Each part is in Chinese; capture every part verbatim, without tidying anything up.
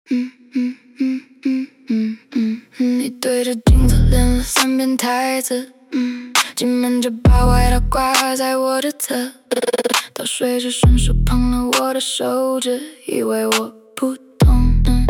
嗯嗯嗯嗯嗯嗯嗯，你对着镜子练了三遍台词，嗯，挤闷着把外套挂在我的侧，到睡时顺手碰了我的手指，以为我不懂。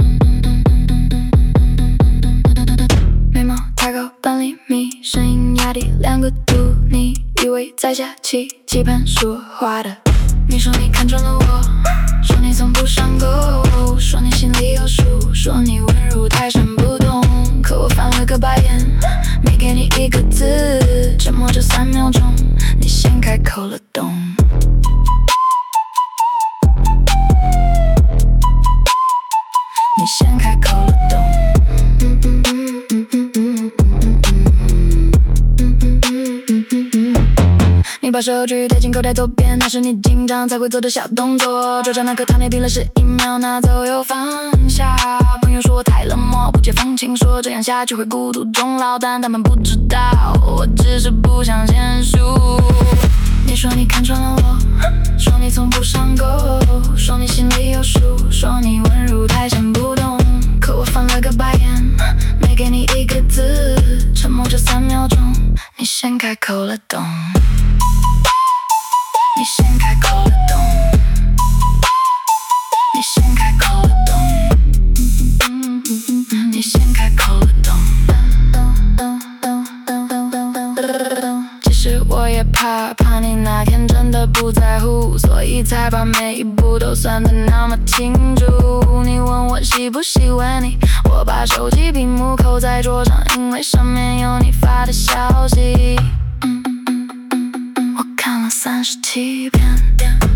眉毛抬高半厘米，声音压低两个度，你以为在下棋，棋盘是我画的。你说你看穿了我，说你从不上钩，说你心里有数，说你温柔泰山不动。可我翻了个白眼，没给你一个字，沉默这三秒钟，你先开口了懂。你先开口了懂。嗯嗯嗯嗯嗯嗯嗯嗯嗯嗯嗯。你把手举贴近口袋左边，那是你紧张才会做的小动作。桌上那颗糖你停了十一秒，拿走又放下。朋友说我太冷漠，不解风情，说这样下去会孤独终老，但他们不知道，我只是不想先输。你说你看穿了我，说你从不上钩，说你心里有数，说你温柔泰山不动。可我翻了个白眼，没给你一个字，沉默这三秒钟，你先开口了懂。你先开口了懂。你先开口了懂。你先开口了懂。其实我也怕，怕你哪天真的不在乎，所以才把每一步都算得那么清楚。你问我喜不喜欢你，我把手机屏幕扣在桌上，因为上面有你发的消息。我看了三十七遍。